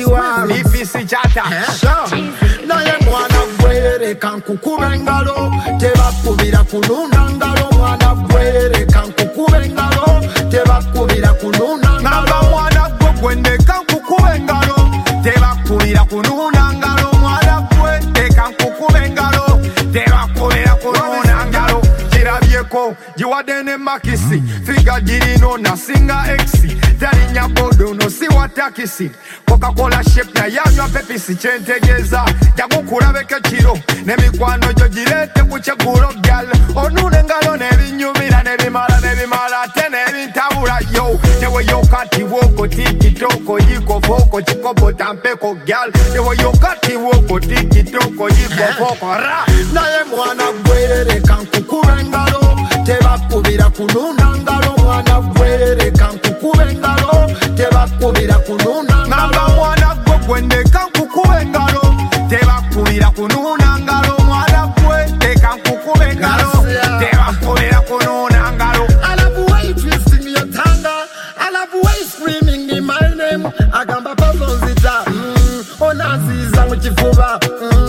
war. Ifisi chata. Naye mwana gwere kankukube ngalo tebakubira kununa ngalo mwana gwere kankukube ngalo tebakubira kununa ngalo mwana gwende kankukube ngalo tebakubira kununa ngalo mwana gwende kankukube ngalo tebakubira kununa ngalo kirabyeko jiwadene makisi figa girino nasinga exi talinya bodo no siwa takisi Coca-Cola shape na yanywa pepisi chentegeza jagukulabeka kiro nemikwano jo girete kuchegulo gal onune ngalo nebinyumira nebimala tene bintabula yo newe yo kati woko tiki toko yiko foko chikobo tampeko gal newe yo kati woko tiki toko yiko foko ra naye mwana gwere kankukube ngalo tebakubira kununa ngalo mwana gwere kankukube ngalo tebakubira kununa ngalo mwana gwende kankukube ngalo tebakubira kununa ngalo mwana gwende kankukube ngalo tebakubira kununa ngalo I love the way you twisting your tongue I love the way you screaming in my name agamba pazonzita onaziza mukifuba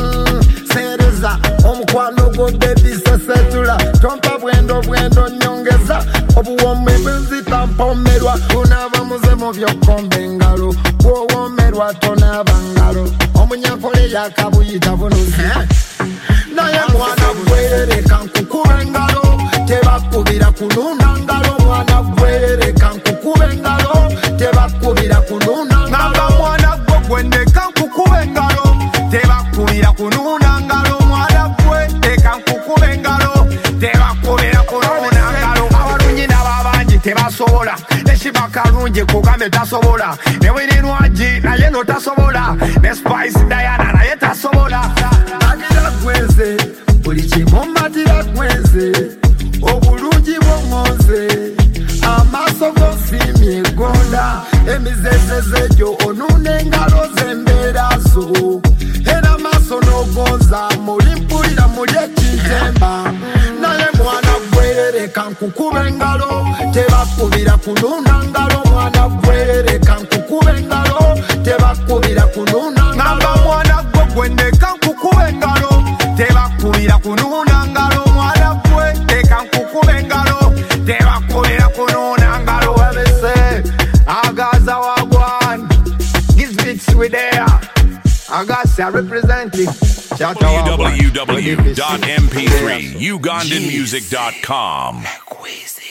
sereza omukwano gwo baby sesetula tompa bwendo nyongeza obuwombe bwenzita mpomerwa unava muzemo vyokombe ngalo bwowomerwa tonava ngalo omunyankole yakabuyita bunuzi naye mwana gwere kankukube ngalo tebakubira kununa ngalo mwana gwere kankukube ngalo tebakubira kununa ngalo mwana gwende kankukube ngalo tebakubira kununa ngalo mwana gwende kankukube ngalo tebakubira kununa ngalo abalungi n'ababangi tebasobola neshibakalungi kugambe tasobola newirinwaji naye notasobola ne Spice Diana naye tasobola agira gweze buli kimumatira gweze obulungi bwongoze amaaso gosimye gonda emizezeze gyo onune engalo z'embeerazo era amaaso n'ogonza muli mpulira muli ekintemba naye mwana gwere kankukube ngalo tebakubira kununa ngalo mwana gwere kankukube ngalo tebakubira kununa ngalo mwana gwende kankukube ngalo tebakubira kununa ngalo mwana gwende kankukube ngalo tebakubira kununa ngalo webese agaza wagwan these beats we there Agasa representing www.mp3ugandanmusic.com